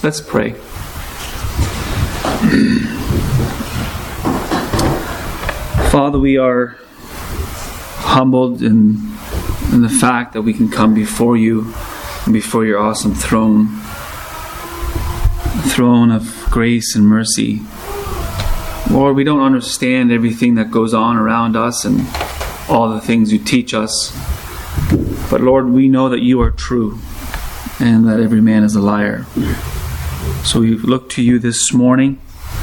Let's pray. Father, we are humbled in the fact that we can come before you and before your awesome throne of grace and mercy. Lord, we don't understand everything that goes on around us and all the things you teach us. But Lord, we know that you are true and that every man is a liar. So we look to you this morning.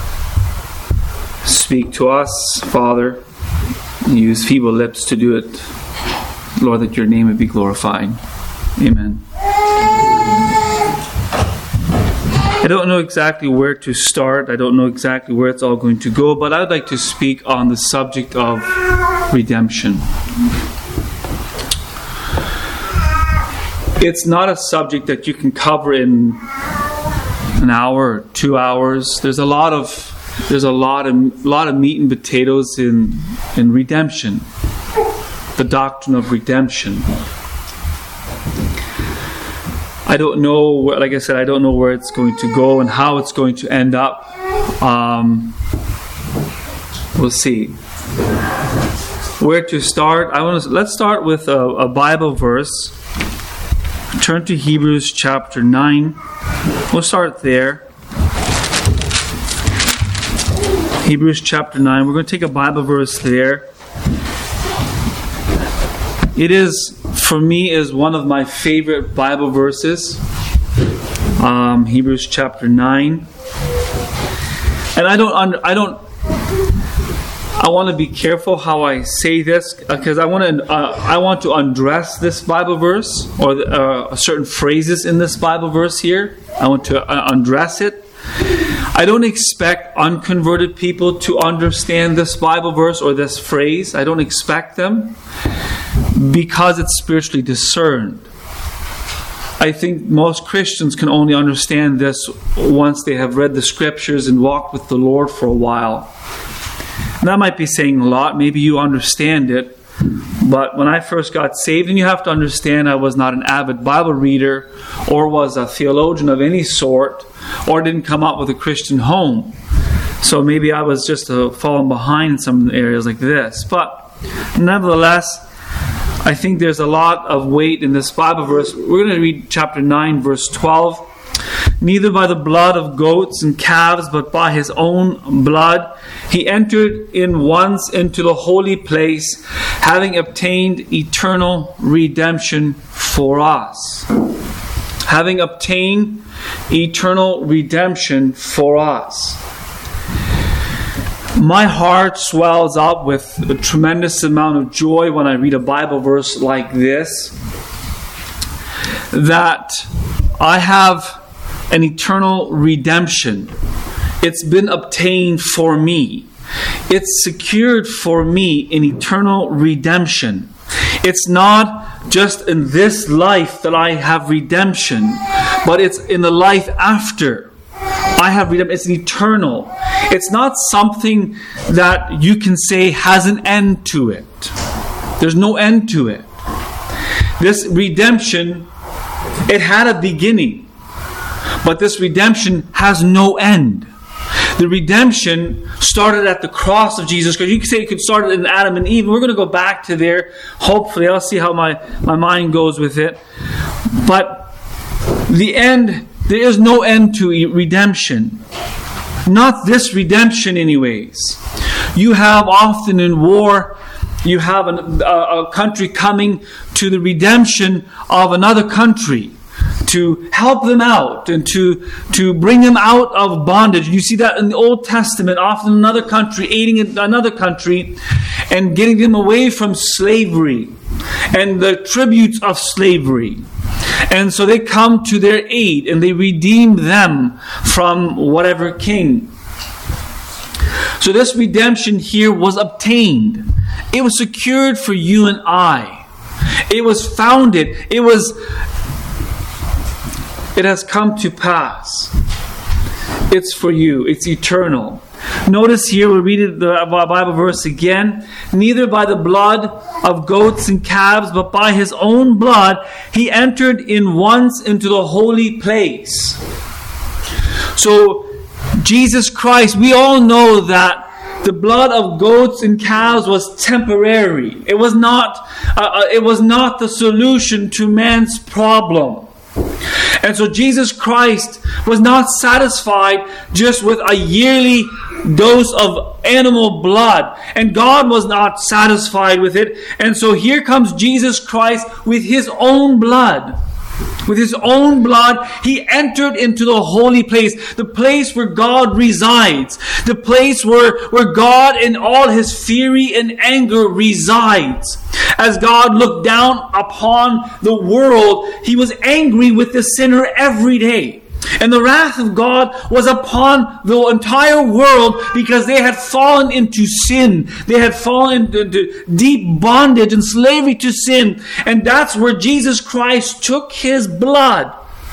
Speak to us, Father. Use feeble lips to do it. Lord, that your name would be glorified. Amen. I don't know exactly where to start. I don't know exactly where it's all going to go, but I would like to speak on the subject of redemption. It's not a subject that you can cover in an hour or 2 hours. There's a lot of meat and potatoes in redemption, the doctrine of redemption. I don't know, like I said, I don't know where it's going to go and how it's going to end up. We'll see. Where to start? Let's start with a Bible verse. Turn to Hebrews chapter 9. We'll start there. Hebrews chapter 9. We're going to take a Bible verse there. It is, for me, is one of my favorite Bible verses. Hebrews chapter 9. And I want to be careful how I say this, because I want to undress this Bible verse, or certain phrases in this Bible verse here. I want to undress it. I don't expect unconverted people to understand this Bible verse or this phrase. I don't expect them, because it's spiritually discerned. I think most Christians can only understand this once they have read the Scriptures and walked with the Lord for a while. And that might be saying a lot. Maybe you understand it. But when I first got saved, and you have to understand, I was not an avid Bible reader or was a theologian of any sort, or didn't come up with a Christian home. So maybe I was just falling behind in some areas like this. But nevertheless, I think there's a lot of weight in this Bible verse. We're going to read chapter 9, verse 12. Neither by the blood of goats and calves, but by his own blood, he entered in once into the holy place, having obtained eternal redemption for us. Having obtained eternal redemption for us. My heart swells up with a tremendous amount of joy when I read a Bible verse like this, that I have an eternal redemption. It's been obtained for me. It's secured for me in eternal redemption. It's not just in this life that I have redemption, but it's in the life after. I have redemption. It's eternal. It's not something that you can say has an end to it. There's no end to it. This redemption, it had a beginning. But this redemption has no end. The redemption started at the cross of Jesus Christ. You could say it could start in Adam and Eve. We're going to go back to there. Hopefully, I'll see how my mind goes with it. But the end, there is no end to redemption. Not this redemption anyways. You have often in war, you have a country coming to the redemption of another country, to help them out and to bring them out of bondage. You see that in the Old Testament, often another country aiding another country and getting them away from slavery and the tributes of slavery. And so they come to their aid and they redeem them from whatever king. So this redemption here was obtained. It was secured for you and I. It was founded. It has come to pass. It's for you. It's eternal. Notice here, we read the Bible verse again. Neither by the blood of goats and calves, but by his own blood, he entered in once into the holy place. So Jesus Christ, we all know that the blood of goats and calves was temporary. It was not the solution to man's problem. And so Jesus Christ was not satisfied just with a yearly dose of animal blood. And God was not satisfied with it. And so here comes Jesus Christ with His own blood. With His own blood, He entered into the holy place, the place where God resides, the place where God in all His fury and anger resides. As God looked down upon the world, He was angry with the sinner every day. And the wrath of God was upon the entire world because they had fallen into sin. They had fallen into deep bondage and slavery to sin. And that's where Jesus Christ took His blood.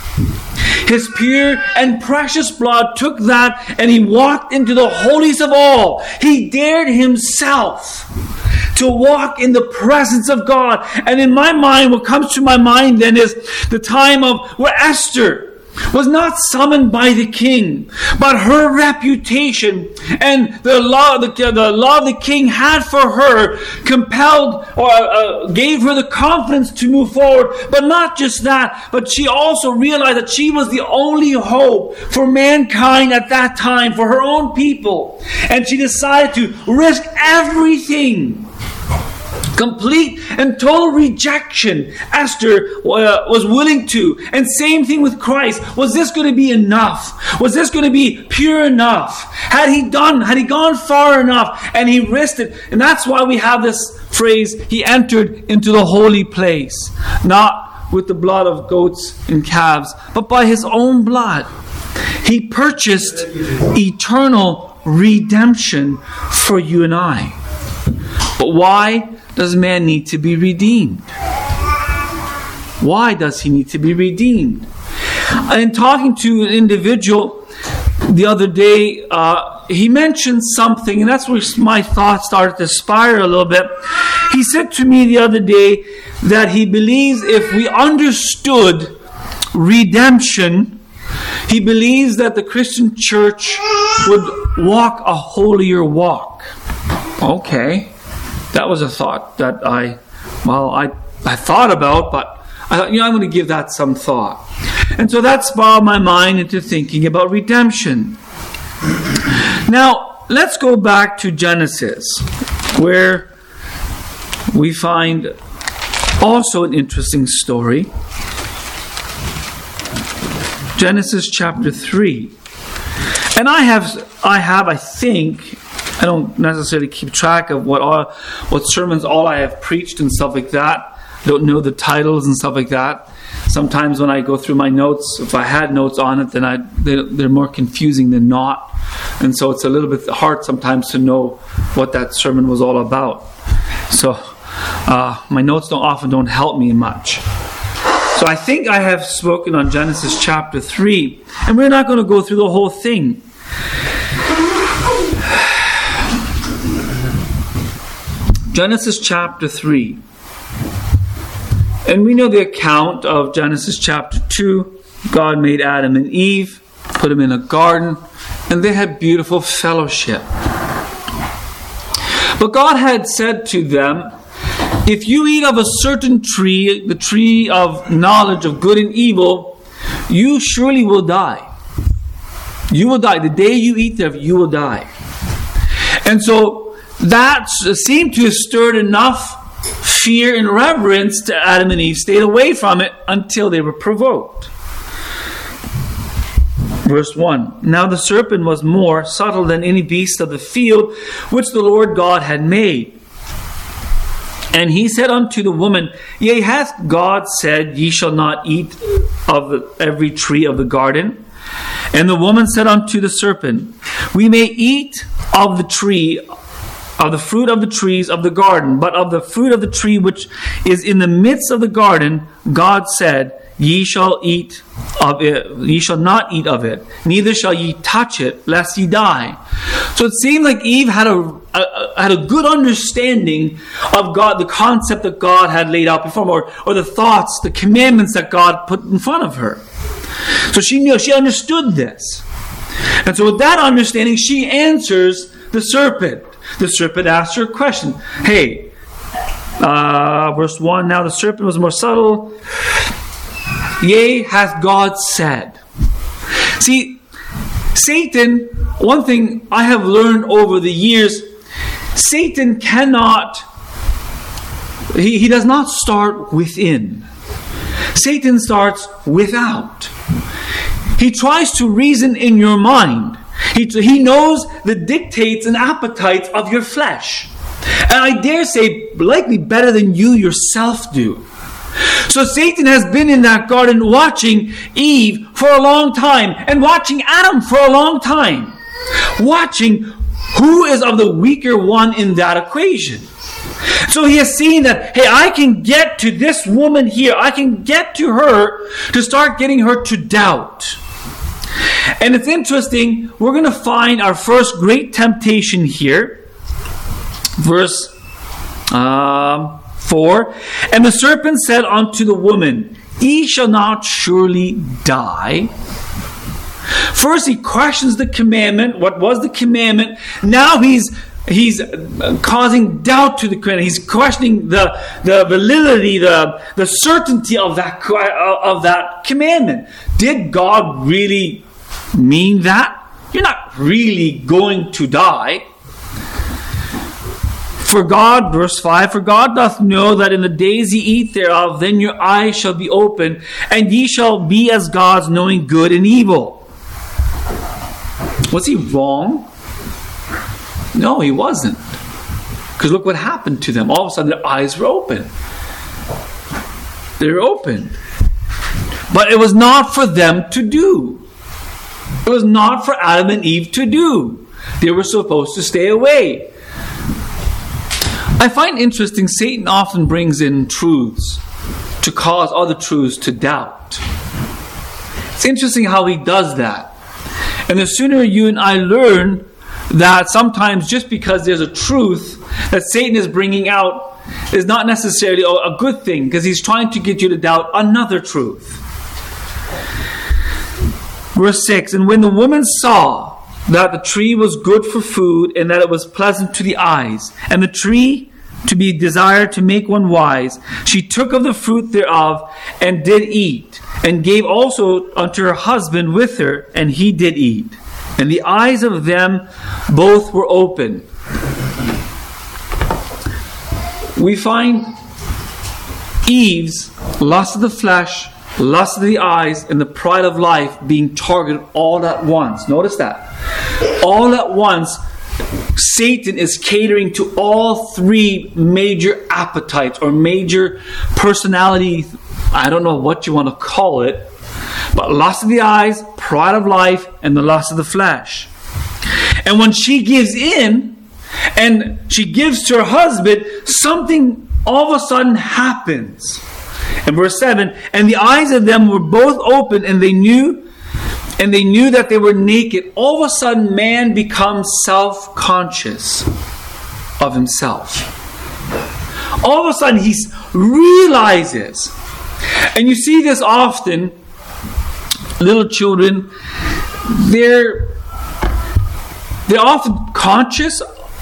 His pure and precious blood took that and He walked into the holiest of all. He dared Himself to walk in the presence of God. And in my mind, what comes to my mind then is the time of where Esther was not summoned by the king, but her reputation and the love the king had for her compelled or gave her the confidence to move forward. But not just that, but she also realized that she was the only hope for mankind at that time, for her own people. And she decided to risk everything. Complete and total rejection Esther was willing to. And same thing with Christ. Was this going to be enough? Was this going to be pure enough? Had he gone far enough? And he risked it. And that's why we have this phrase, He entered into the holy place. Not with the blood of goats and calves, but by His own blood. He purchased eternal redemption for you and I. But why does man need to be redeemed? Why does he need to be redeemed? In talking to an individual the other day, he mentioned something, and that's where my thoughts started to spiral a little bit. He said to me the other day that he believes if we understood redemption, he believes that the Christian church would walk a holier walk. Okay. That was a thought that I thought about, but I thought, I'm going to give that some thought. And so that spiraled my mind into thinking about redemption. Now, let's go back to Genesis, where we find also an interesting story. Genesis chapter 3. And I think, I don't necessarily keep track of what sermons all I have preached and stuff like that. I don't know the titles and stuff like that. Sometimes when I go through my notes, if I had notes on it, then they're more confusing than not. And so it's a little bit hard sometimes to know what that sermon was all about. So my notes don't help me much. So I think I have spoken on Genesis chapter 3. And we're not going to go through the whole thing. Genesis chapter 3. And we know the account of Genesis chapter 2. God made Adam and Eve, put them in a garden, and they had beautiful fellowship. But God had said to them, if you eat of a certain tree, the tree of knowledge of good and evil, you surely will die. You will die. The day you eat thereof, you will die. And so that seemed to have stirred enough fear and reverence to Adam and Eve. Stayed away from it until they were provoked. Verse 1. Now the serpent was more subtle than any beast of the field which the Lord God had made. And he said unto the woman, Yea, hath God said, Ye shall not eat of every tree of the garden? And the woman said unto the serpent, We may eat of the tree, of the fruit of the trees of the garden, but of the fruit of the tree which is in the midst of the garden, God said, Ye shall eat of it, ye shall not eat of it, neither shall ye touch it, lest ye die. So it seemed like Eve had a good understanding of God, the concept that God had laid out before her, or the thoughts, the commandments that God put in front of her. So she understood this. And so with that understanding, she answers the serpent. The serpent asks her a question. Hey, verse 1, now the serpent was more subtle. Yea, hath God said. See, Satan, one thing I have learned over the years, Satan cannot, he does not start within. Satan starts without. He tries to reason in your mind. He knows the dictates and appetites of your flesh. And I dare say, likely better than you yourself do. So Satan has been in that garden watching Eve for a long time and watching Adam for a long time. Watching who is of the weaker one in that equation. So he has seen that, hey, I can get to this woman here. I can get to her to start getting her to doubt. And it's interesting, we're going to find our first great temptation here. Verse 4. And the serpent said unto the woman, Ye shall not surely die. First he questions the commandment. What was the commandment? Now he's causing doubt to the commandment. He's questioning the validity, the certainty of that commandment. Did God really mean that? You're not really going to die. For God, verse 5, for God doth know that in the days ye eat thereof, then your eyes shall be open, and ye shall be as gods, knowing good and evil. Was he wrong? No, he wasn't. Because look what happened to them. All of a sudden their eyes were open. They were open. But it was not for them to do. It was not for Adam and Eve to do. They were supposed to stay away. I find interesting, Satan often brings in truths to cause other truths to doubt. It's interesting how he does that. And the sooner you and I learn that sometimes just because there's a truth that Satan is bringing out is not necessarily a good thing, because he's trying to get you to doubt another truth. Verse 6, and when the woman saw that the tree was good for food, and that it was pleasant to the eyes, and the tree to be desired to make one wise, she took of the fruit thereof, and did eat, and gave also unto her husband with her, and he did eat. And the eyes of them both were open. We find Eve's lust of the flesh, lust of the eyes, and the pride of life being targeted all at once. Notice that. All at once, Satan is catering to all three major appetites or major personality, I don't know what you want to call it, but lust of the eyes, pride of life, and the lust of the flesh. And when she gives in, and she gives to her husband, something all of a sudden happens. In verse 7, and the eyes of them were both open, and they knew that they were naked. All of a sudden, man becomes self-conscious of himself. All of a sudden, he realizes. And you see this often. Little children, they're often conscious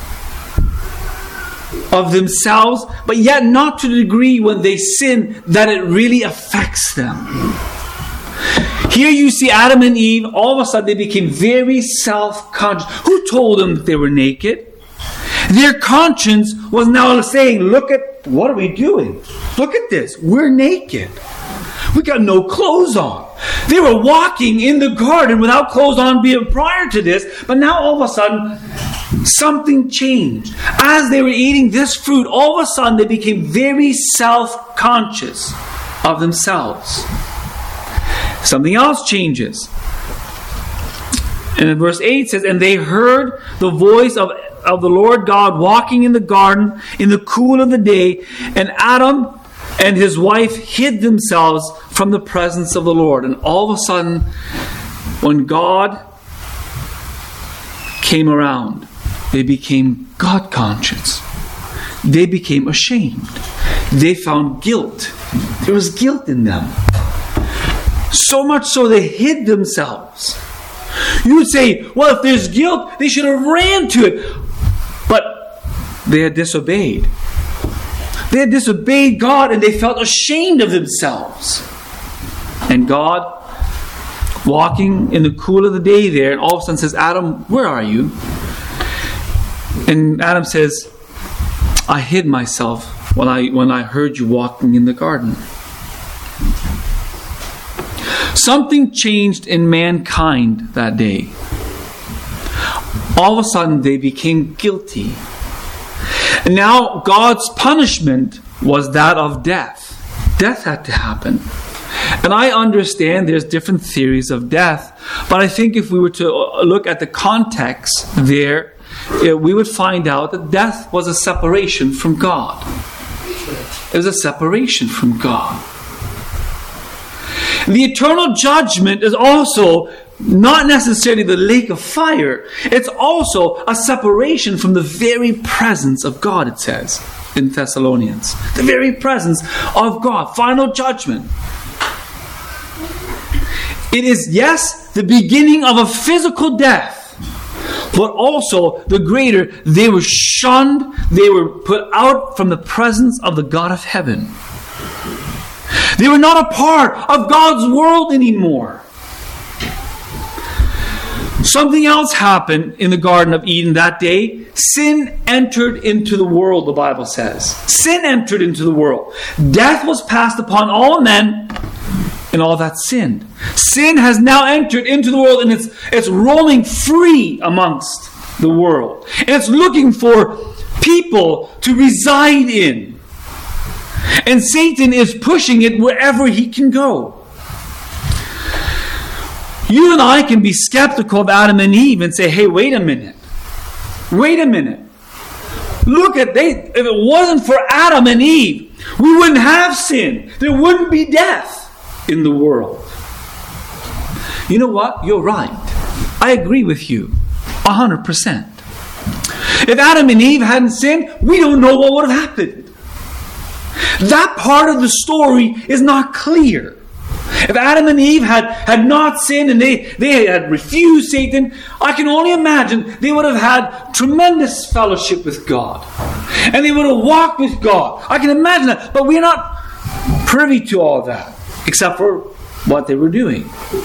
of themselves, but yet not to the degree when they sin that it really affects them. Here you see Adam and Eve, all of a sudden they became very self-conscious. Who told them that they were naked? Their conscience was now saying, look at, what are we doing? Look at this, we're naked. We got no clothes on. They were walking in the garden without clothes on prior to this, but now all of a sudden, something changed. As they were eating this fruit, all of a sudden they became very self-conscious of themselves. Something else changes. And in verse 8 says, and they heard the voice of the Lord God walking in the garden in the cool of the day, and Adam and his wife hid themselves from the presence of the Lord. And all of a sudden, when God came around, they became God conscious. They became ashamed. They found guilt. There was guilt in them. So much so they hid themselves. You would say, well, if there's guilt, they should have ran to it. But they had disobeyed. They had disobeyed God, and they felt ashamed of themselves. And God, walking in the cool of the day there, and all of a sudden says, Adam, where are you? And Adam says, I hid myself when I heard you walking in the garden. Something changed in mankind that day. All of a sudden they became guilty. And now God's punishment was that of death. Death had to happen. And I understand there's different theories of death, but I think if we were to look at the context there, we would find out that death was a separation from God. It was a separation from God. The eternal judgment is also not necessarily the lake of fire. It's also a separation from the very presence of God, it says in Thessalonians. The very presence of God. Final judgment. It is, yes, the beginning of a physical death, but also the greater. They were shunned. They were put out from the presence of the God of heaven. They were not a part of God's world anymore. Something else happened in the Garden of Eden that day. Sin entered into the world, the Bible says. Sin entered into the world. Death was passed upon all men, and all that sinned. Sin has now entered into the world, and it's roaming free amongst the world. And it's looking for people to reside in. And Satan is pushing it wherever he can go. You and I can be skeptical of Adam and Eve and say, hey, wait a minute. Wait a minute. Look at, if it wasn't for Adam and Eve, we wouldn't have sin. There wouldn't be death in the world. You know what? You're right. I agree with you 100%. If Adam and Eve hadn't sinned, we don't know what would have happened. That part of the story is not clear. If Adam and Eve had not sinned and they had refused Satan, I can only imagine they would have had tremendous fellowship with God. And they would have walked with God. I can imagine that. But we're not privy to all that, except for what they were doing.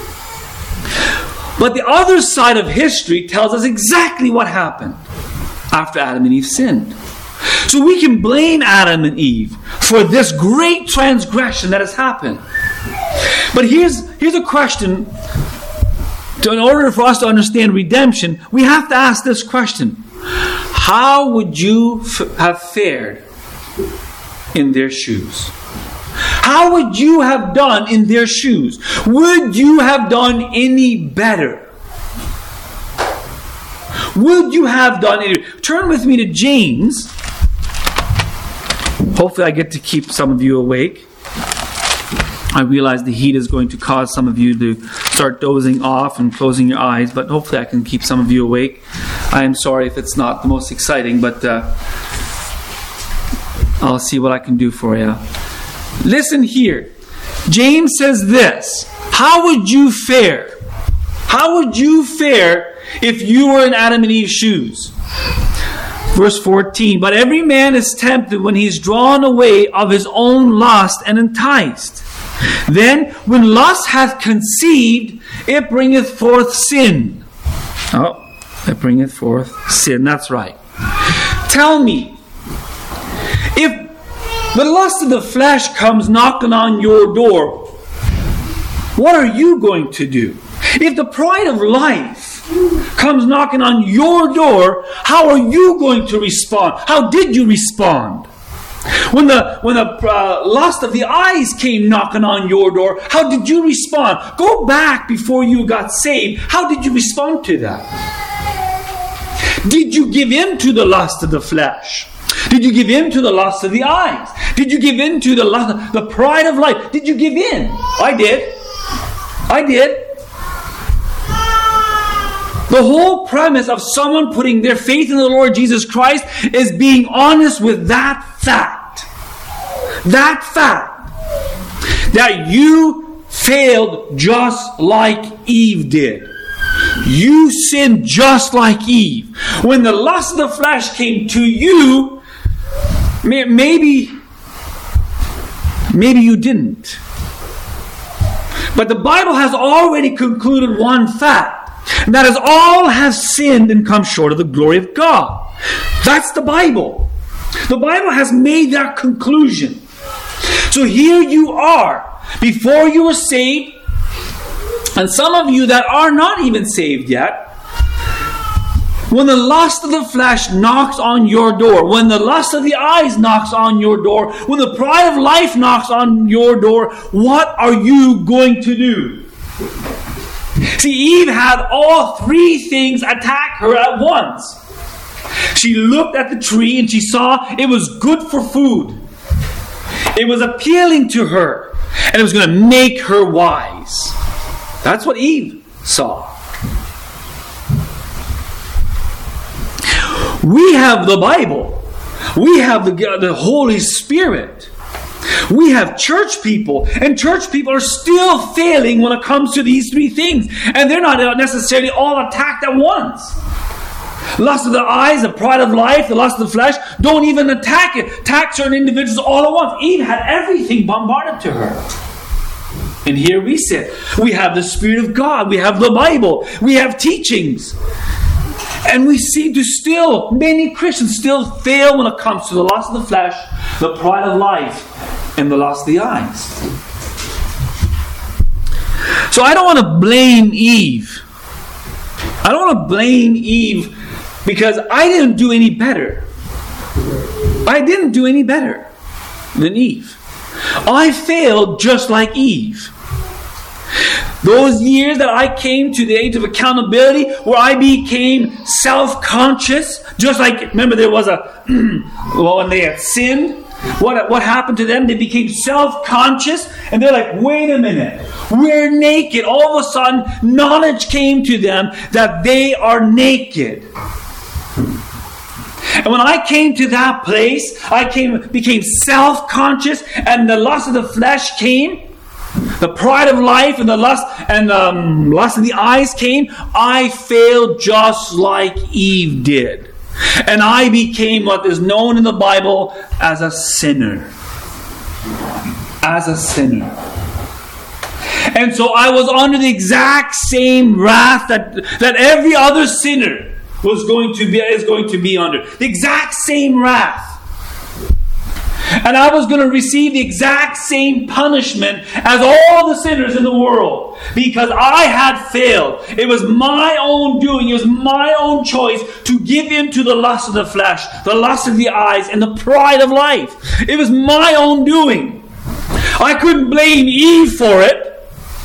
But the other side of history tells us exactly what happened after Adam and Eve sinned. So we can blame Adam and Eve for this great transgression that has happened. But here's a question. In order for us to understand redemption, we have to ask this question. How would you have fared in their shoes? How would you have done in their shoes? Would you have done any better? Would you have done any better? Turn with me to James. Hopefully I get to keep some of you awake. I realize the heat is going to cause some of you to start dozing off and closing your eyes, but hopefully I can keep some of you awake. I am sorry if it's not the most exciting, but I'll see what I can do for you. Listen here. James says this. How would you fare? How would you fare if you were in Adam and Eve's shoes? Verse 14. But every man is tempted when he is drawn away of his own lust and enticed. Then, when lust hath conceived, it bringeth forth sin. Oh, it bringeth forth sin. That's right. Tell me, if the lust of the flesh comes knocking on your door, what are you going to do? If the pride of life comes knocking on your door, how are you going to respond? How did you respond? When the lust of the eyes came knocking on your door, how did you respond? Go back before you got saved. How did you respond to that? Did you give in to the lust of the flesh? Did you give in to the lust of the eyes? Did you give in to the pride of life? Did you give in? I did. I did. The whole premise of someone putting their faith in the Lord Jesus Christ is being honest with that fact. That fact. That you failed just like Eve did. You sinned just like Eve. When the lust of the flesh came to you, maybe you didn't. But the Bible has already concluded one fact, and that is all have sinned and come short of the glory of God. That's the Bible. The Bible has made that conclusion. So here you are, before you were saved, and some of you that are not even saved yet, when the lust of the flesh knocks on your door, when the lust of the eyes knocks on your door, when the pride of life knocks on your door, what are you going to do? See, Eve had all three things attack her at once. She looked at the tree and she saw it was good for food. It was appealing to her, and it was going to make her wise. That's what Eve saw. We have the Bible. We have the Holy Spirit. We have church people. And church people are still failing when it comes to these three things. And they're not necessarily all attacked at once. Lust of the eyes, the pride of life, the lust of the flesh, don't even attack certain individuals all at once. Eve had everything bombarded to her. And here we sit. We have the Spirit of God. We have the Bible. We have teachings. And we seem to still, many Christians still fail when it comes to the lust of the flesh, the pride of life, and the lust of the eyes. So I don't want to blame Eve. I don't want to blame Eve because I didn't do any better. I didn't do any better than Eve. I failed just like Eve. Those years that I came to the age of accountability, where I became self-conscious, just like, remember there was when they had sinned, what happened to them? They became self-conscious, and they're like, wait a minute, we're naked. All of a sudden, knowledge came to them that they are naked. And when I came to that place, became self-conscious, and the lust of the flesh came, the pride of life and the lust of the eyes came, I failed just like Eve did. And I became what is known in the Bible as a sinner. As a sinner. And so I was under the exact same wrath that every other sinner is going to be under. The exact same wrath. And I was going to receive the exact same punishment as all the sinners in the world. Because I had failed. It was my own doing. It was my own choice to give in to the lust of the flesh, the lust of the eyes, and the pride of life. It was my own doing. I couldn't blame Eve for it.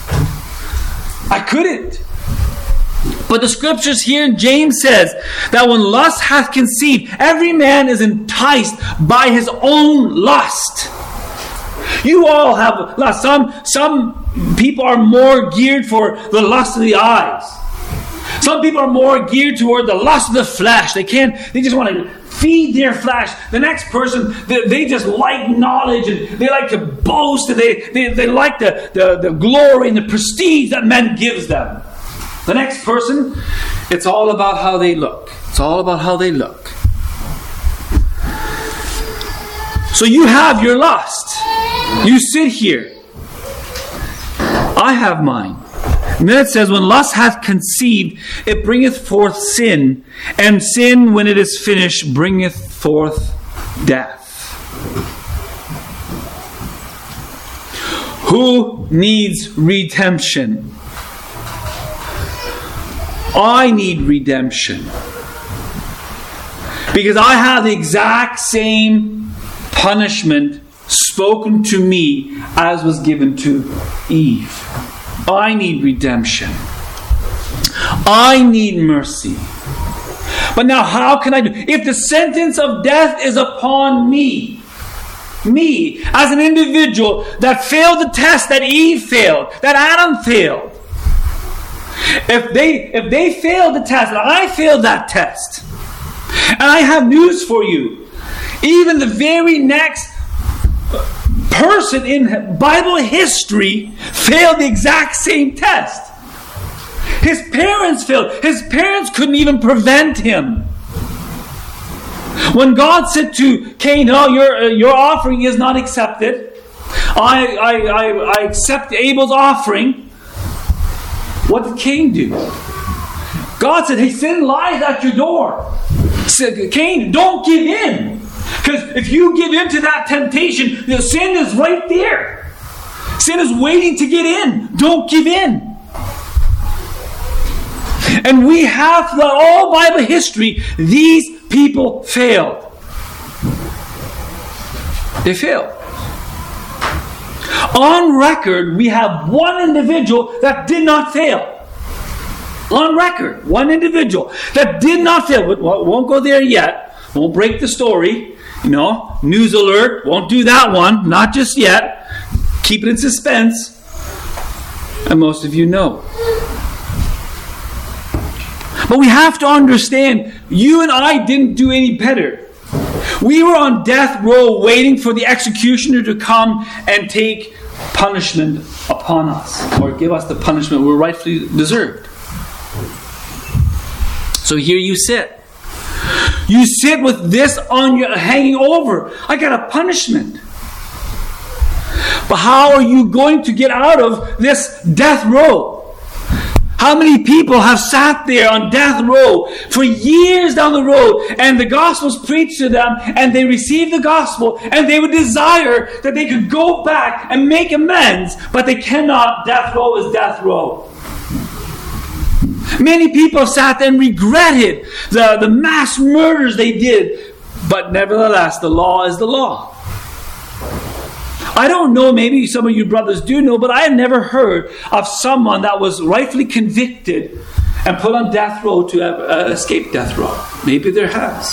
I couldn't. But the scriptures here in James says that when lust hath conceived, every man is enticed by his own lust. You all have lust. Some people are more geared for the lust of the eyes. Some people are more geared toward the lust of the flesh. They just want to feed their flesh. The next person, they just like knowledge, and they like to boast, and they like the glory and the prestige that men gives them. The next person, it's all about how they look. It's all about how they look. So you have your lust. You sit here. I have mine. And then it says, when lust hath conceived, it bringeth forth sin. And sin, when it is finished, bringeth forth death. Who needs redemption? I need redemption. Because I have the exact same punishment spoken to me as was given to Eve. I need redemption. I need mercy. But now how can I do? If the sentence of death is upon me as an individual that failed the test that Eve failed, that Adam failed, if they failed the test, and I failed that test, and I have news for you, even the very next person in Bible history failed the exact same test. His parents failed. His parents couldn't even prevent him. When God said to Cain, "No, your offering is not accepted. I accept Abel's offering." What did Cain do? God said, "Hey, sin lies at your door." Said, "Cain, don't give in. Because if you give in to that temptation, the sin is right there. Sin is waiting to get in. Don't give in." And we have, throughout all Bible history, these people failed. They failed. On record, we have one individual that did not fail. On record, one individual that did not fail. We won't go there yet. Won't break the story. News alert. Won't do that one. Not just yet. Keep it in suspense. And most of you know. But we have to understand, you and I didn't do any better. We were on death row waiting for the executioner to come and take punishment upon us, or give us the punishment we rightfully deserved. So here you sit. You sit with this on your hanging over. I got a punishment. But how are you going to get out of this death row? How many people have sat there on death row for years down the road, and the gospel's preached to them, and they receive the gospel, and they would desire that they could go back and make amends, but they cannot. Death row is death row. Many people sat there and regretted the mass murders they did, but nevertheless, the law is the law. I don't know, maybe some of you brothers do know, but I have never heard of someone that was rightfully convicted and put on death row to escape death row. Maybe there has.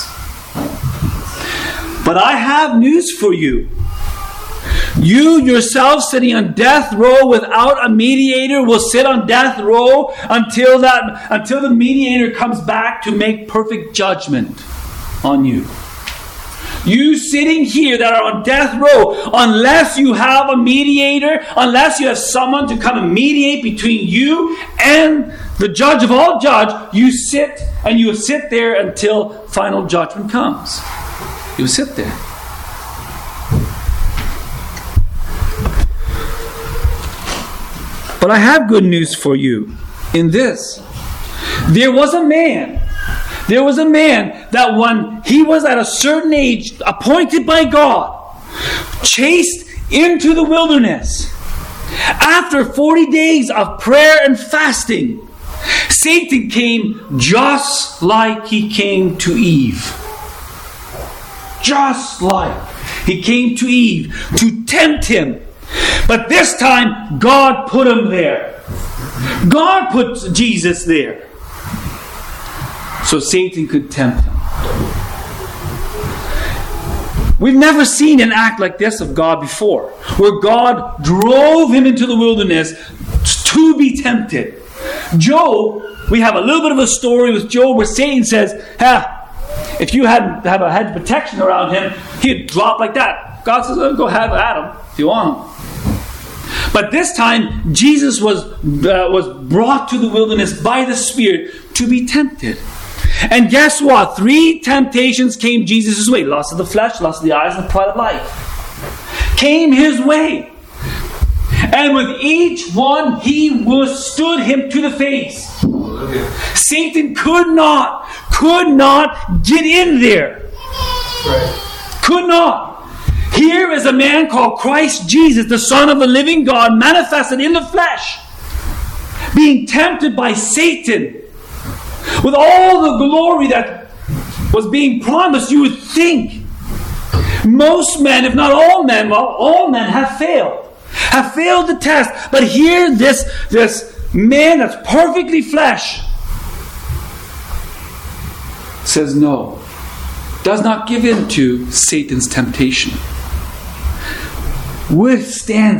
But I have news for you. You yourself sitting on death row without a mediator will sit on death row until the mediator comes back to make perfect judgment on you. You sitting here that are on death row, unless you have a mediator, unless you have someone to come and mediate between you and the judge of all judge, you sit and you will sit there until final judgment comes. You will sit there. But I have good news for you in this. There was a man that when he was at a certain age, appointed by God, chased into the wilderness. After 40 days of prayer and fasting, Satan came just like he came to Eve. Just like he came to Eve to tempt him. But this time, God put him there. God put Jesus there, so Satan could tempt him. We've never seen an act like this of God before, where God drove him into the wilderness to be tempted. Job, we have a little bit of a story with Job where Satan says, if you hadn't have a hedge of protection around him, he'd drop like that. God says, go have Adam if you want him. But this time, Jesus was brought to the wilderness by the Spirit to be tempted. And guess what? 3 temptations came Jesus' way. Lust of the flesh, lust of the eyes, and pride of life. Came his way. And with each one, he withstood him to the face. Satan could not get in there. Right. Could not. Here is a man called Christ Jesus, the Son of the living God, manifested in the flesh, being tempted by Satan. With all the glory that was being promised, you would think most men, if not all men, all men have failed the test. But here, this man that's perfectly flesh says no, does not give in to Satan's temptation. Withstands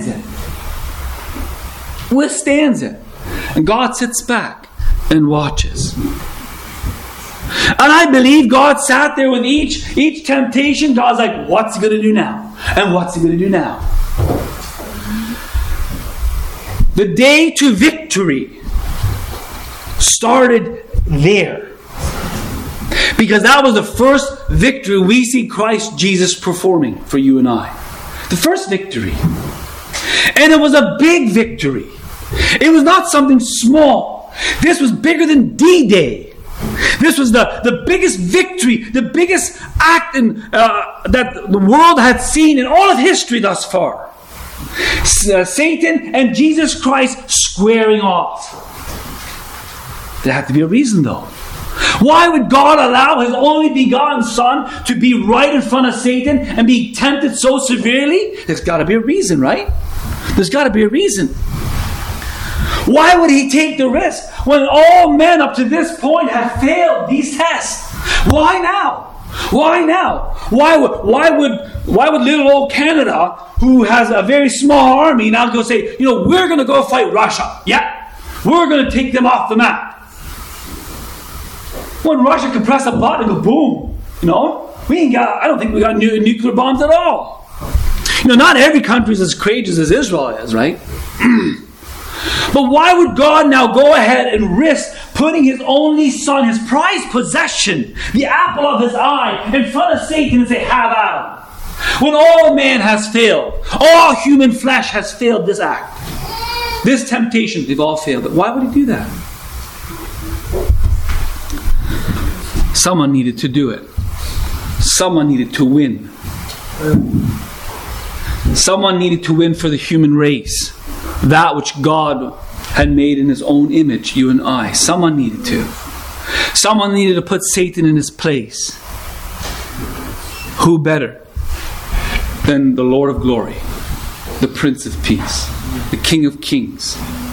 it. And God sits back and watches. And I believe God sat there with each temptation. God's like, what's he going to do now? And what's he going to do now? The day to victory started there. Because that was the first victory we see Christ Jesus performing for you and I. The first victory. And it was a big victory. It was not something small. This was bigger than D-Day. This was the biggest victory, the biggest act that the world had seen in all of history thus far. Satan and Jesus Christ squaring off. There had to be a reason though. Why would God allow His only begotten Son to be right in front of Satan and be tempted so severely? There's got to be a reason, right? There's got to be a reason. Why would He take the risk when all men up to this point have failed these tests? Why now? Why now? Why would little old Canada, who has a very small army, now go say, we're going to go fight Russia. Yeah, we're going to take them off the map. When Russia could press a button and go boom, I don't think we got nuclear bombs at all. Not every country is as courageous as Israel is, right? But why would God now go ahead and risk putting His only Son, His prized possession, the apple of His eye, in front of Satan and say, have at him? When all man has failed, all human flesh has failed this act, this temptation, they've all failed. But why would He do that? Someone needed to do it. Someone needed to win. Someone needed to win for the human race. That which God had made in His own image, you and I. Someone needed to. Someone needed to put Satan in his place. Who better than the Lord of glory, the Prince of Peace, the King of Kings,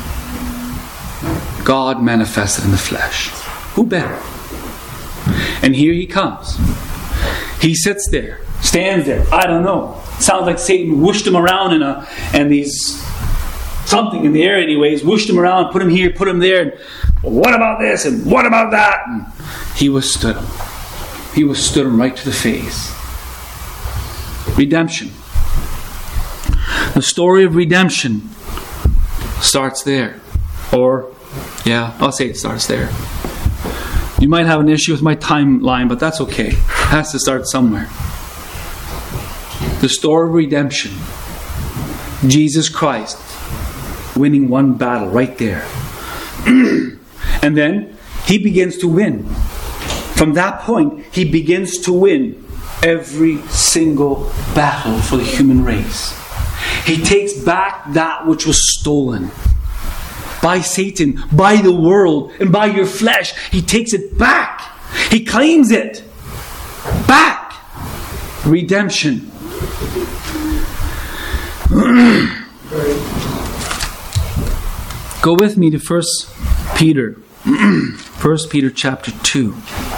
God manifested in the flesh? Who better? And here He comes. He sits there, stands there. I don't know. Sounds like Satan whooshed him around and these something in the air anyways, whooshed him around, put him here, put him there, and what about this and what about that? And He withstood him. He withstood him right to the face. Redemption. The story of redemption starts there. I'll say it starts there. You might have an issue with my timeline, but that's okay. It has to start somewhere. The story of redemption. Jesus Christ winning one battle right there. And then He begins to win. From that point, He begins to win every single battle for the human race. He takes back that which was stolen by Satan, by the world, and by your flesh. He takes it back. He claims it back. Redemption. Go with me to 1 Peter. 1 Peter chapter 2.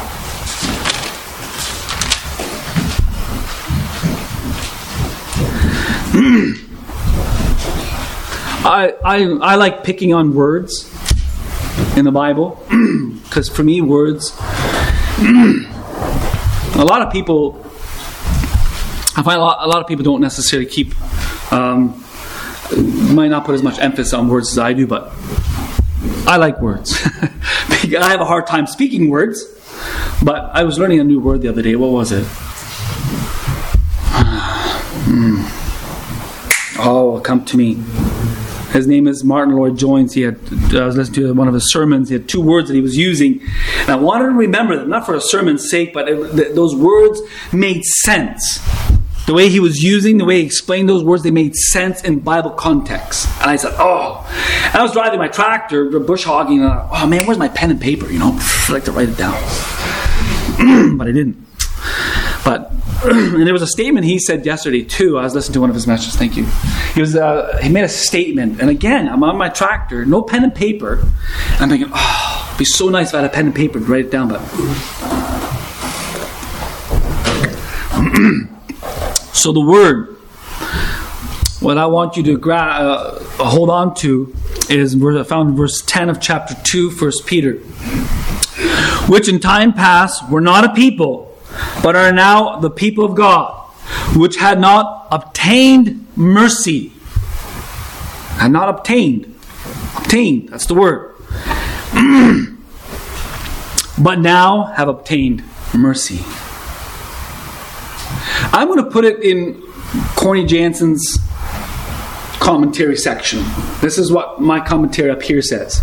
I like picking on words in the Bible because for me words, a lot of people, I find a lot of people don't necessarily keep, might not put as much emphasis on words as I do, but I like words. I have a hard time speaking words, but I was learning a new word the other day. What was it? Oh, come to me. His name is Martin Lloyd-Jones. I was listening to one of his sermons. He had 2 words that he was using. And I wanted to remember them, not for a sermon's sake, but those words made sense. The way he was using, the way he explained those words, they made sense in Bible context. And I said, And I was driving my tractor, bush hogging, and I thought, man, where's my pen and paper? I'd like to write it down. But I didn't. And there was a statement he said yesterday too. I was listening to one of his messages. Thank you. He made a statement, and again, I'm on my tractor, no pen and paper, and I'm thinking, it'd be so nice if I had a pen and paper to write it down. But so the word, what I want you to hold on to is found in verse 10 of chapter 2, 1 Peter, which in time past were not a people, but are now the people of God, which had not obtained mercy. Had not obtained. Obtained, that's the word. but now have obtained mercy. I'm going to put it in Corny Jansen's commentary section. This is what my commentary up here says.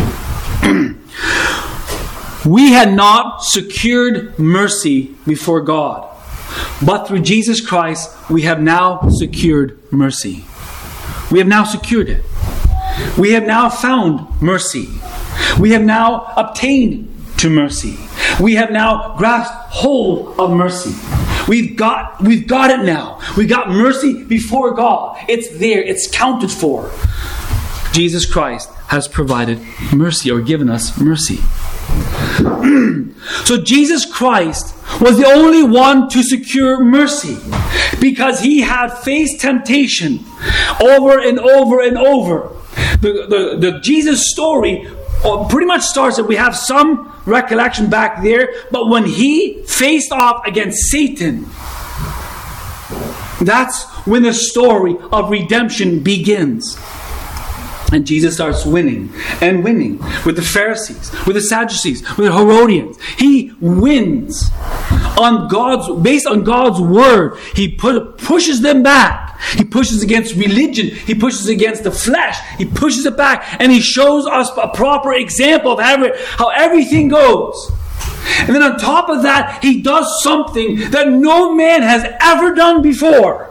We had not secured mercy before God, but through Jesus Christ we have now secured mercy. We have now secured it. We have now found mercy. We have now obtained to mercy. We have now grasped hold of mercy. We've got it now. We got mercy before God. It's there. It's counted for. Jesus Christ has provided mercy, or given us mercy. So Jesus Christ was the only one to secure mercy, because he had faced temptation over and over and over. The Jesus story pretty much starts that we have some recollection back there, but when he faced off against Satan, that's when the story of redemption begins. And Jesus starts winning and winning with the Pharisees, with the Sadducees, with the Herodians. He wins based on God's word. He pushes them back. He pushes against religion. He pushes against the flesh. He pushes it back, and he shows us a proper example of how everything goes. And then on top of that, he does something that no man has ever done before.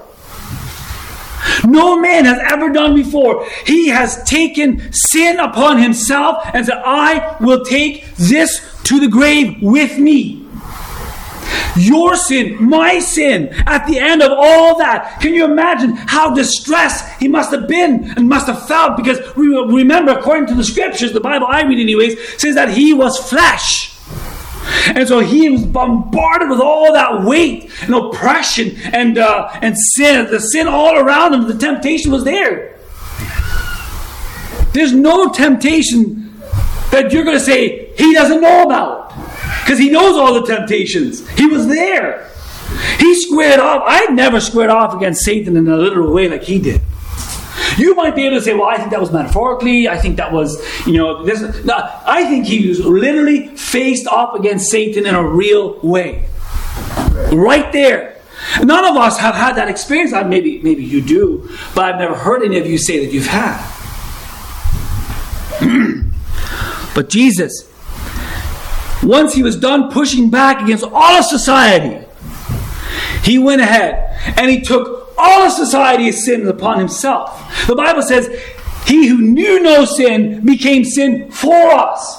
No man has ever done before. He has taken sin upon himself and said, I will take this to the grave with me. Your sin, my sin, at the end of all that. Can you imagine how distressed he must have been and must have felt? Because remember, according to the scriptures, the Bible I read anyways, says that he was flesh. And so he was bombarded with all that weight and oppression and sin. The sin all around him. The temptation was there. There's no temptation that you're going to say he doesn't know about, because he knows all the temptations. He was there. He squared off. I'd never squared off against Satan in a literal way like he did. You might be able to say, well, I think that was metaphorically. I think that was, this. No, I think he was literally faced off against Satan in a real way. Right there. None of us have had that experience. Maybe you do, but I've never heard any of you say that you've had. But Jesus, once he was done pushing back against all of society, he went ahead and he took all of society's sins upon himself. The Bible says, he who knew no sin became sin for us.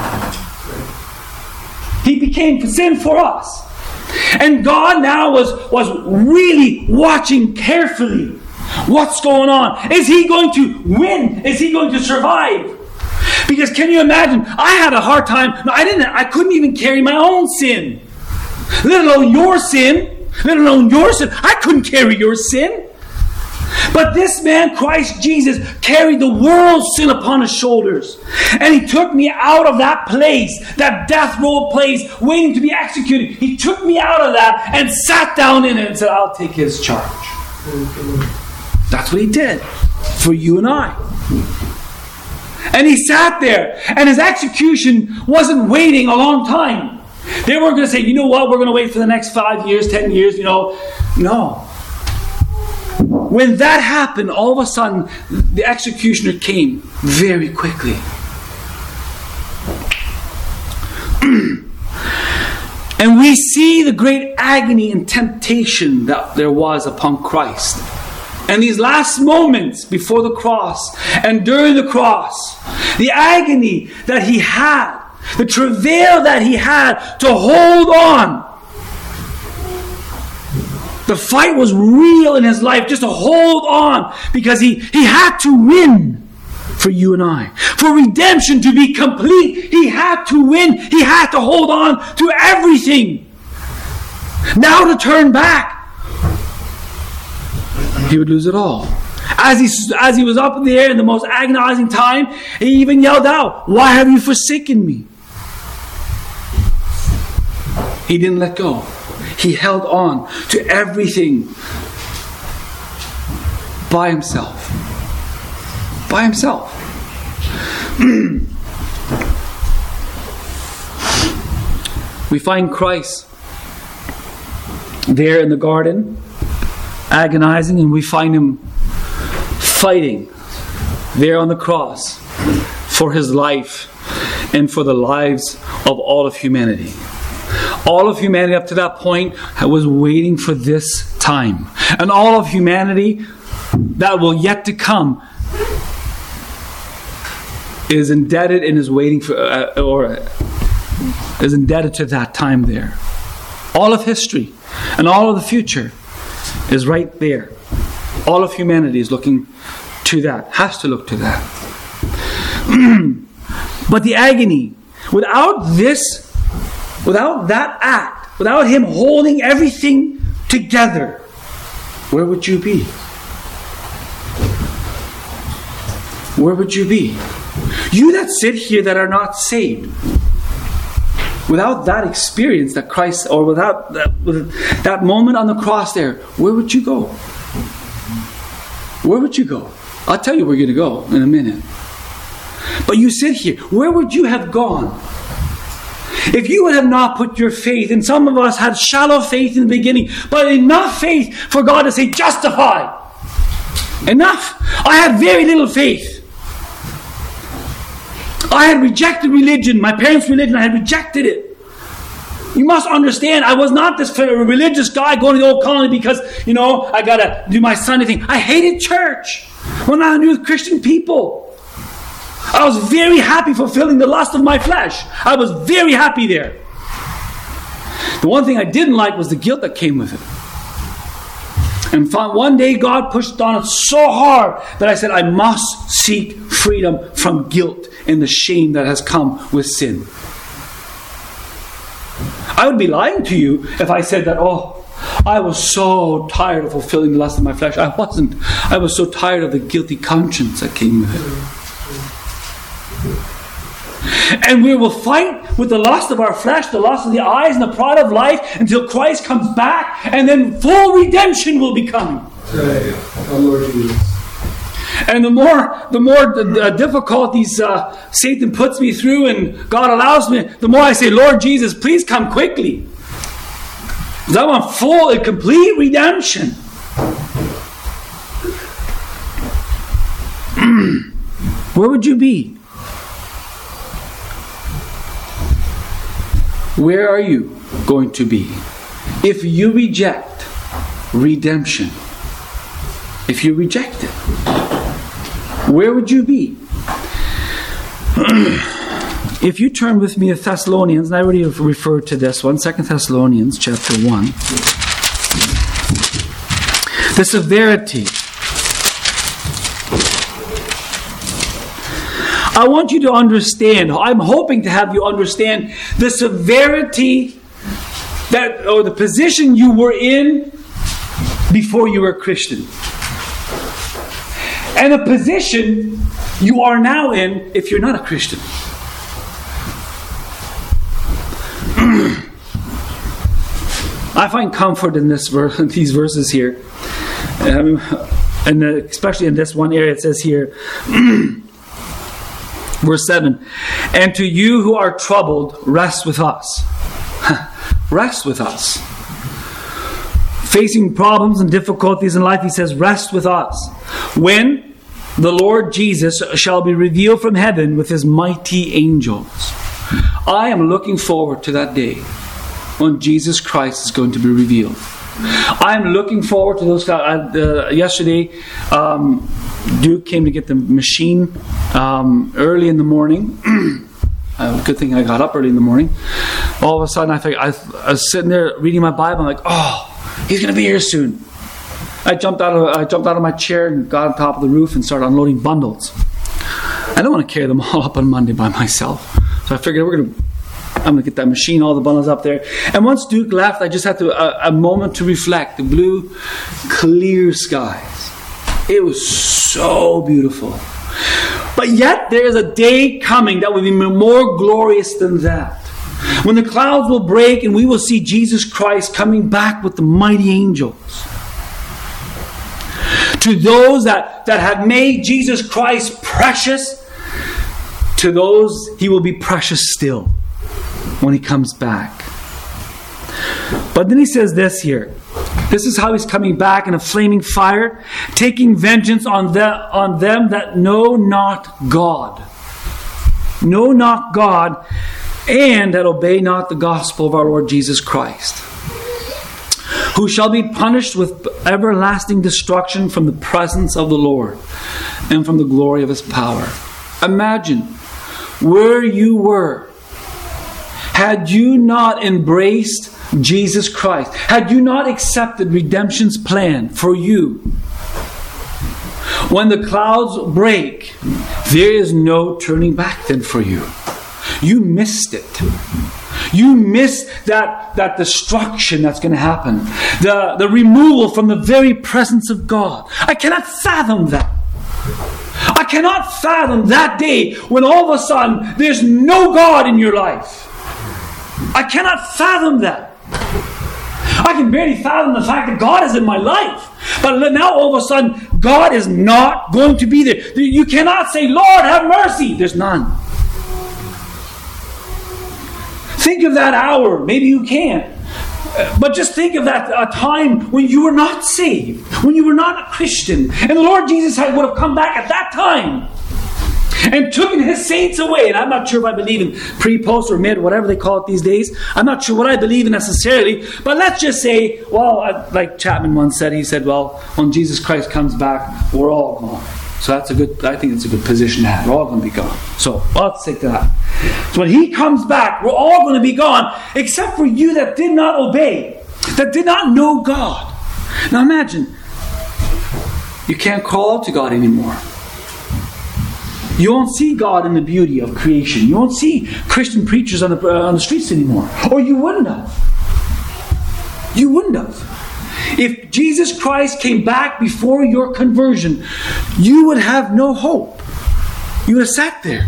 He became sin for us. And God now was really watching carefully what's going on. Is he going to win? Is he going to survive? Because can you imagine? I had a hard time. No, I couldn't even carry my own sin. Let alone your sin. Let alone your sin. I couldn't carry your sin. But this man, Christ Jesus, carried the world's sin upon his shoulders. And he took me out of that place, that death row place, waiting to be executed. He took me out of that and sat down in it and said, I'll take his charge. That's what he did for you and I. And he sat there, and his execution wasn't waiting a long time. They weren't going to say, you know what, we're going to wait for the next 5 years, 10 years, No. When that happened, all of a sudden, the executioner came very quickly. And we see the great agony and temptation that there was upon Christ. And these last moments before the cross and during the cross, the agony that he had, the travail that he had to hold on. The fight was real in his life, just to hold on, because he had to win for you and I. For redemption to be complete, he had to win. He had to hold on to everything. Now to turn back, he would lose it all. As he was up in the air in the most agonizing time, he even yelled out, "Why have you forsaken me?" He didn't let go. He held on to everything by himself. By himself. We find Christ there in the garden, agonizing, and we find Him fighting there on the cross for His life and for the lives of all of humanity. All of humanity up to that point was waiting for this time. And all of humanity that will yet to come is indebted and is waiting for, or is indebted to that time there. All of history and all of the future is right there. All of humanity is looking to that, has to look to that. But the agony, without that act, without Him holding everything together, where would you be? Where would you be? You that sit here that are not saved, without that experience that Christ, or without that moment on the cross there, where would you go? Where would you go? I'll tell you where you're going to go in a minute. But you sit here, where would you have gone if you would have not put your faith? And some of us had shallow faith in the beginning, but enough faith for God to say, justify. Enough. I had very little faith. I had rejected religion, my parents' religion, I had rejected it. You must understand, I was not this religious guy going to the old colony because, I got to do my Sunday thing. I hated church. When I knew with Christian people, I was very happy fulfilling the lust of my flesh. I was very happy there. The one thing I didn't like was the guilt that came with it. And one day God pushed on it so hard that I said, I must seek freedom from guilt and the shame that has come with sin. I would be lying to you if I said that, I was so tired of fulfilling the lust of my flesh. I wasn't. I was so tired of the guilty conscience that came with it. And we will fight with the lust of our flesh, the lust of the eyes, and the pride of life until Christ comes back, and then full redemption will be coming. And the more difficulties Satan puts me through and God allows me, the more I say, Lord Jesus, please come quickly. Because I want full and complete redemption. Where would you be? Where are you going to be if you reject redemption? If you reject it, where would you be? If you turn with me to Thessalonians, and I already referred to this one, 2 Thessalonians chapter 1. The severity. I want you to understand, I'm hoping to have you understand the severity or the position you were in before you were a Christian. And the position you are now in if you're not a Christian. I find comfort in this verse, in these verses here. And especially in this one area, it says here, verse 7, and to you who are troubled, rest with us. Rest with us. Facing problems and difficulties in life, he says, rest with us. When the Lord Jesus shall be revealed from heaven with His mighty angels. I am looking forward to that day when Jesus Christ is going to be revealed. I'm looking forward to those guys. Yesterday, Duke came to get the machine early in the morning. Good thing I got up early in the morning. All of a sudden, I was sitting there reading my Bible. I'm like, he's going to be here soon. I jumped out of my chair and got on top of the roof and started unloading bundles. I don't want to carry them all up on Monday by myself. So I figured I'm going to get that machine, all the bundles up there. And once Duke left, I just had a moment to reflect. The blue, clear skies. It was so beautiful. But yet there is a day coming that will be more glorious than that. When the clouds will break and we will see Jesus Christ coming back with the mighty angels. To those that have made Jesus Christ precious, to those He will be precious still when He comes back. But then he says this here. This is how he's coming back in a flaming fire, taking vengeance on them that know not God. Know not God, and that obey not the gospel of our Lord Jesus Christ, who shall be punished with everlasting destruction from the presence of the Lord and from the glory of His power. Imagine where you were had you not embraced Jesus Christ, had you not accepted redemption's plan for you. When the clouds break, there is no turning back then for you. You missed it. You missed that destruction that's going to happen. The removal from the very presence of God. I cannot fathom that. I cannot fathom that day when all of a sudden there's no God in your life. I cannot fathom that. I can barely fathom the fact that God is in my life. But now all of a sudden, God is not going to be there. You cannot say, Lord, have mercy. There's none. Think of that hour. Maybe you can't. But just think of that a time when you were not saved, when you were not a Christian. And the Lord Jesus would have come back at that time and taken His saints away. And I'm not sure if I believe in pre, post, or mid, whatever they call it these days. I'm not sure what I believe in necessarily. But let's just say, well, like Chapman once said, he said, well, when Jesus Christ comes back, we're all gone. So I think it's a good position to have. We're all going to be gone. So let's take that. So when He comes back, we're all going to be gone, except for you that did not obey, that did not know God. Now imagine, you can't call out to God anymore. You won't see God in the beauty of creation. You won't see Christian preachers on the streets anymore. Or you wouldn't have. You wouldn't have. If Jesus Christ came back before your conversion, you would have no hope. You would have sat there.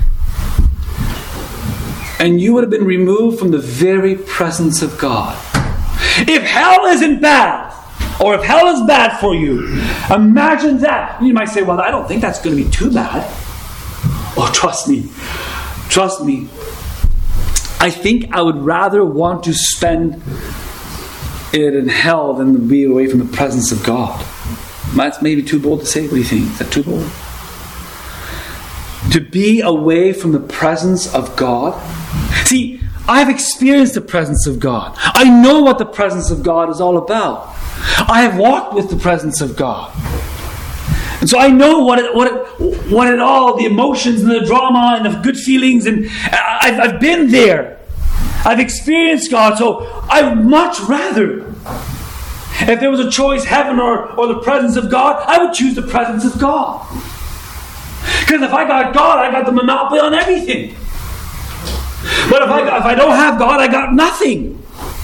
And you would have been removed from the very presence of God. If hell isn't bad, or if hell is bad for you, imagine that. You might say, well, I don't think that's going to be too bad. Oh, trust me. Trust me. I think I would rather want to spend it in hell than to be away from the presence of God. That's maybe too bold to say. What do you think? Is that too bold? To be away from the presence of God? See, I've experienced the presence of God. I know what the presence of God is all about. I have walked with the presence of God. And so I know what it all, the emotions and the drama and the good feelings, and I've been there. I've experienced God, so I would much rather, if there was a choice, heaven or the presence of God, I would choose the presence of God. Because if I got God, I got the monopoly on everything. But if I don't have God, I got nothing.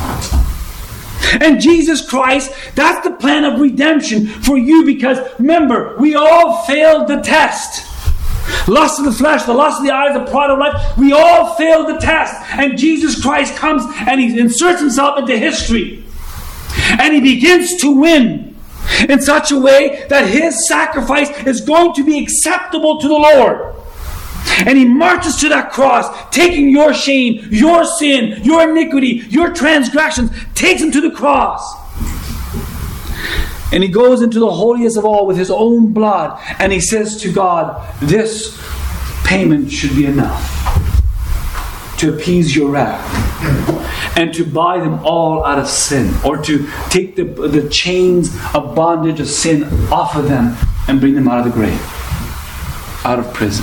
And Jesus Christ, that's the plan of redemption for you, because remember, we all failed the test. Lust of the flesh, the lust of the eyes, the pride of life, we all failed the test. And Jesus Christ comes and He inserts Himself into history. And He begins to win in such a way that His sacrifice is going to be acceptable to the Lord. And He marches to that cross, taking your shame, your sin, your iniquity, your transgressions, takes Him to the cross. And He goes into the holiest of all with His own blood, and He says to God, this payment should be enough to appease your wrath and to buy them all out of sin, or to take the chains of bondage of sin off of them and bring them out of the grave, out of prison.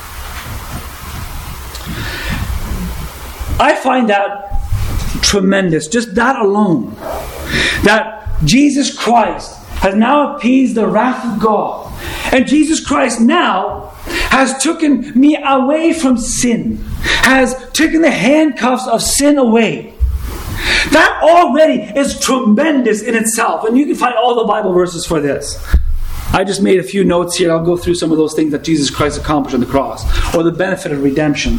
I find that tremendous, just that alone. That Jesus Christ has now appeased the wrath of God. And Jesus Christ now has taken me away from sin. Has taken the handcuffs of sin away. That already is tremendous in itself. And you can find all the Bible verses for this. I just made a few notes here. I'll go through some of those things that Jesus Christ accomplished on the cross, or the benefit of redemption.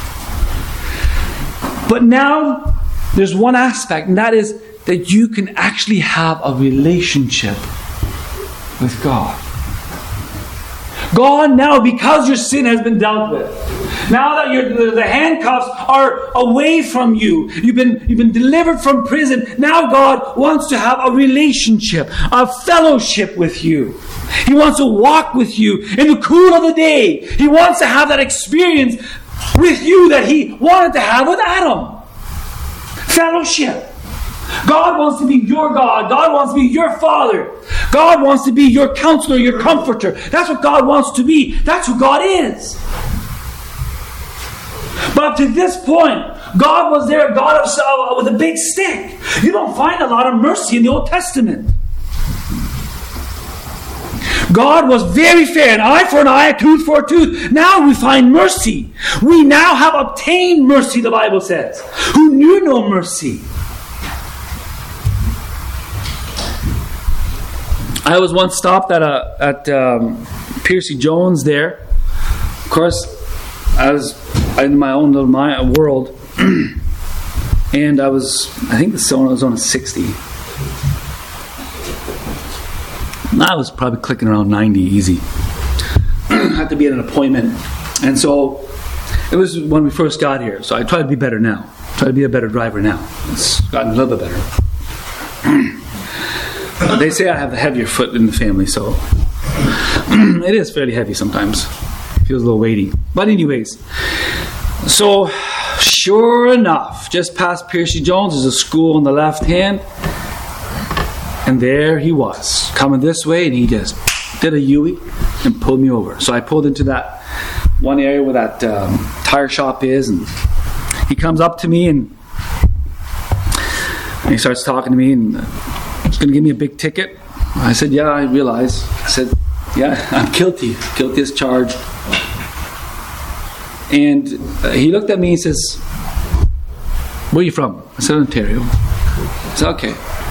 But now, there's one aspect, and that is that you can actually have a relationship with God. God, now because your sin has been dealt with, now that the handcuffs are away from you, you've been delivered from prison, now God wants to have a relationship, a fellowship with you. He wants to walk with you in the cool of the day. He wants to have that experience with you that He wanted to have with Adam. Fellowship. God wants to be your God. God wants to be your Father. God wants to be your counselor, your comforter. That's what God wants to be. That's who God is. But up to this point, God was there, God with a big stick. You don't find a lot of mercy in the Old Testament. God was very fair, an eye for an eye, a tooth for a tooth. Now we find mercy. We now have obtained mercy, the Bible says. Who knew no mercy? I was once stopped at Piercy Jones there. Of course, I was in my own little world, and I think the zone was on a 60. I was probably clicking around 90 easy. I had to be at an appointment, and so it was when we first got here. So I try to be better now. Try to be a better driver now. It's gotten a little bit better. They say I have the heavier foot in the family, so it is fairly heavy sometimes. Feels a little weighty. But anyways, so sure enough, just past Piercy Jones is a school on the left hand, and there he was coming this way, and he just did a U-ey and pulled me over. So I pulled into that one area where that tire shop is, and he comes up to me and he starts talking to me, and he's going to give me a big ticket. I said, yeah, I realize. I said, yeah, I'm guilty as charged. And he looked at me and says, where are you from? I said, Ontario. I said, okay,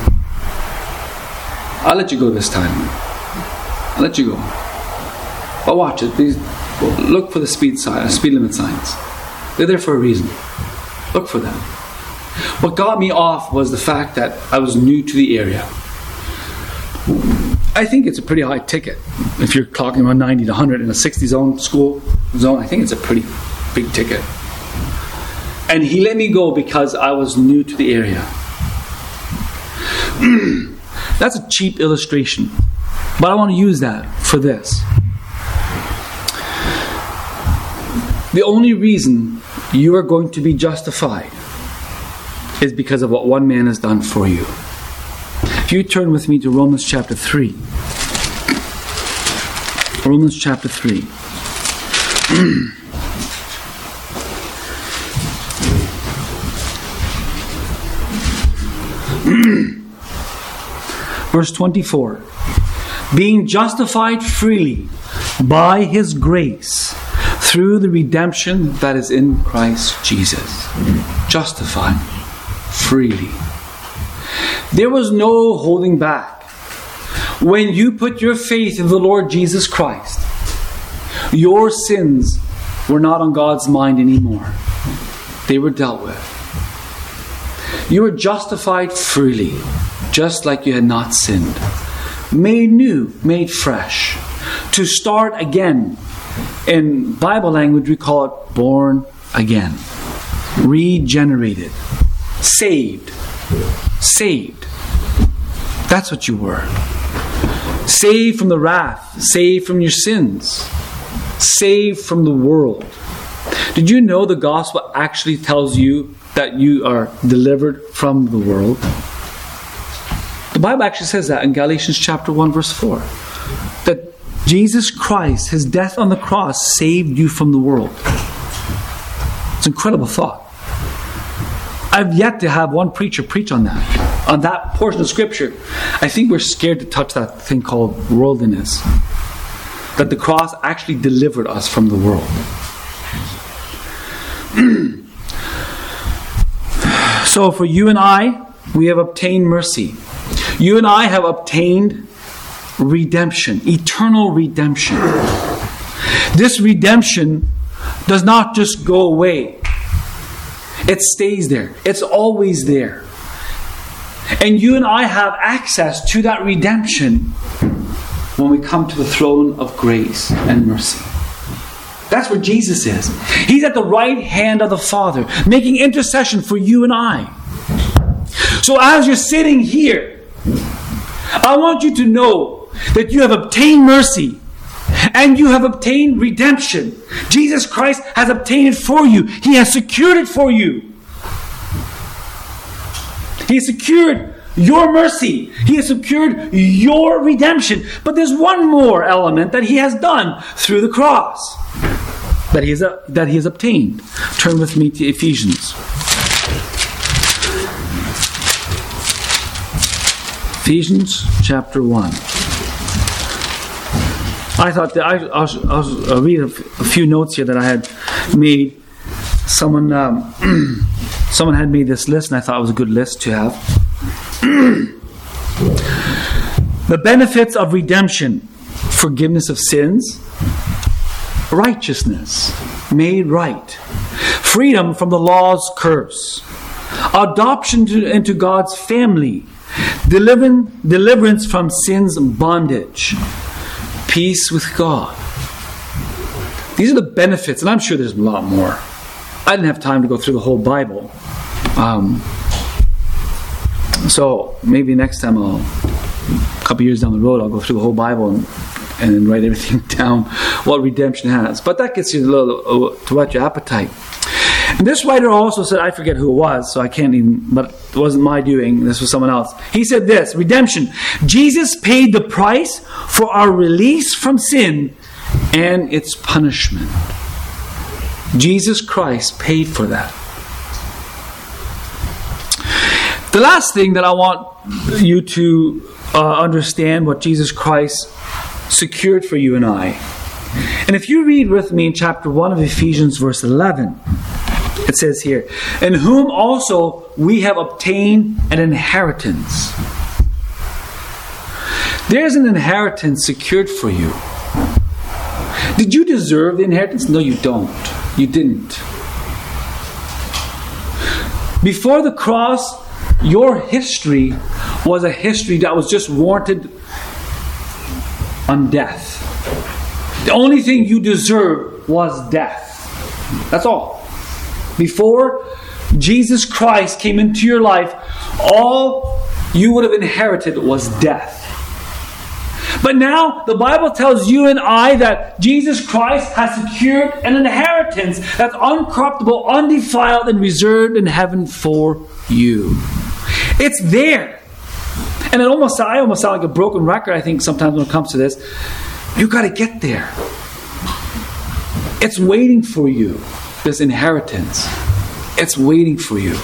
I'll let you go this time. I'll let you go. But watch it. Please look for the speed limit signs. They're there for a reason. Look for them. What got me off was the fact that I was new to the area. I think it's a pretty high ticket. If you're clocking around 90 to 100 in a 60 school zone, I think it's a pretty big ticket. And he let me go because I was new to the area. That's a cheap illustration, but I want to use that for this. The only reason you are going to be justified is because of what one man has done for you. If you turn with me to Romans chapter 3. Romans chapter 3. Verse 24. Being justified freely by His grace through the redemption that is in Christ Jesus. Justified freely. There was no holding back. When you put your faith in the Lord Jesus Christ, your sins were not on God's mind anymore. They were dealt with. You were justified freely, just like you had not sinned. Made new, made fresh. To start again. In Bible language, we call it born again. Regenerated. Saved. Saved. That's what you were. Saved from the wrath. Saved from your sins. Saved from the world. Did you know the gospel actually tells you that you are delivered from the world? The Bible actually says that in Galatians chapter 1 verse 4. That Jesus Christ, His death on the cross, saved you from the world. It's an incredible thought. I've yet to have one preacher preach on that portion of Scripture. I think we're scared to touch that thing called worldliness. That the cross actually delivered us from the world. So for you and I, we have obtained mercy. You and I have obtained redemption, eternal redemption. This redemption does not just go away. It stays there. It's always there. And you and I have access to that redemption when we come to the throne of grace and mercy. That's where Jesus is. He's at the right hand of the Father, making intercession for you and I. So as you're sitting here, I want you to know that you have obtained mercy and you have obtained redemption. Jesus Christ has obtained it for you. He has secured it for you. He has secured your mercy. He has secured your redemption. But there's one more element that He has done through the cross that He has obtained. Turn with me to Ephesians. Ephesians chapter 1. I thought that I'll read a few notes here that I had made. Someone had made this list, and I thought it was a good list to have. The benefits of redemption: forgiveness of sins, righteousness, made right, freedom from the law's curse, adoption into God's family, deliverance from sin's bondage, peace with God. These are the benefits, and I'm sure there's a lot more. I didn't have time to go through the whole Bible. So maybe next time, a couple years down the road, I'll go through the whole Bible and write everything down, what redemption has. But that gets you a little to whet your appetite. And this writer also said, I forget who it was, so I can't even, but it wasn't my doing, this was someone else. He said this: redemption. Jesus paid the price for our release from sin and its punishment. Jesus Christ paid for that. The last thing that I want you to understand, what Jesus Christ secured for you and I. And if you read with me in chapter 1 of Ephesians verse 11, it says here, in whom also we have obtained an inheritance. There's an inheritance secured for you. Did you deserve the inheritance? No, you don't. You didn't. Before the cross, your history was a history that was just warranted on death. The only thing you deserved was death. That's all. Before Jesus Christ came into your life, all you would have inherited was death. But now the Bible tells you and I that Jesus Christ has secured an inheritance that's uncorruptible, undefiled, and reserved in heaven for you. It's there. And I almost sound like a broken record, I think, sometimes when it comes to this. You got to get there. It's waiting for you, this inheritance. It's waiting for you.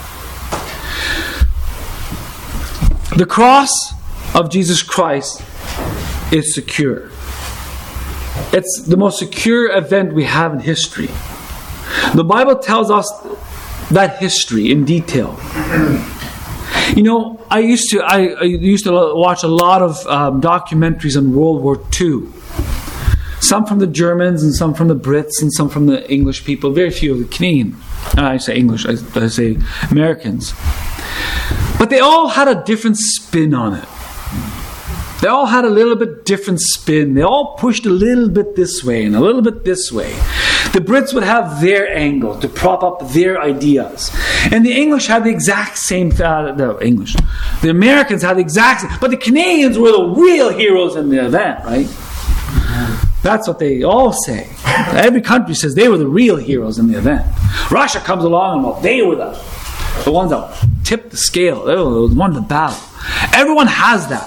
The cross of Jesus Christ is secure. It's the most secure event we have in history. The Bible tells us that history in detail. You know, I used to watch a lot of documentaries on World War II. Some from the Germans and some from the Brits and some from the English people. Very few of the Canadian. I say English, I say Americans. But they all had a different spin on it. They all had a little bit different spin. They all pushed a little bit this way and a little bit this way. The Brits would have their angle to prop up their ideas. And the English had the exact same... The Americans had the exact same... But the Canadians were the real heroes in the event, right? That's what they all say. Every country says they were the real heroes in the event. Russia comes along and, well, they were the ones that tipped the scale. They were the ones that battled. Everyone has that.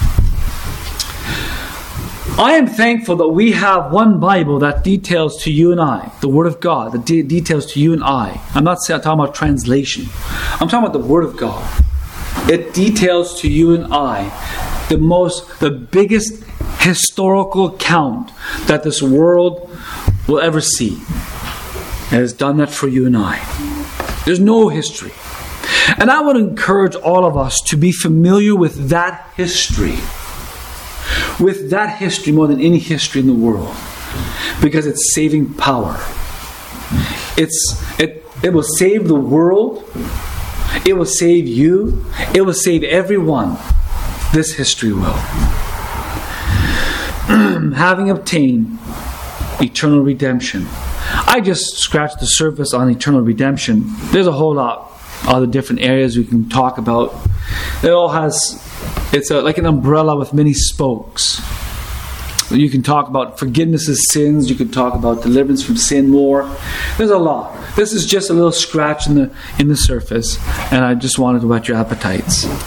I am thankful that we have one Bible that details to you and I, the Word of God, that details to you and I. I'm not talking about translation. I'm talking about the Word of God. It details to you and I the biggest historical account that this world will ever see. It has done that for you and I. There's no history. And I would encourage all of us to be familiar with that history. With that history more than any history in the world. Because it's saving power. It will save the world. It will save you. It will save everyone. This history will. having obtained eternal redemption. I just scratched the surface on eternal redemption. There's a whole lot other different areas we can talk about. It's like an umbrella with many spokes. You can talk about forgiveness of sins. You can talk about deliverance from sin more. There's a lot. This is just a little scratch in the surface, and I just wanted to whet your appetites.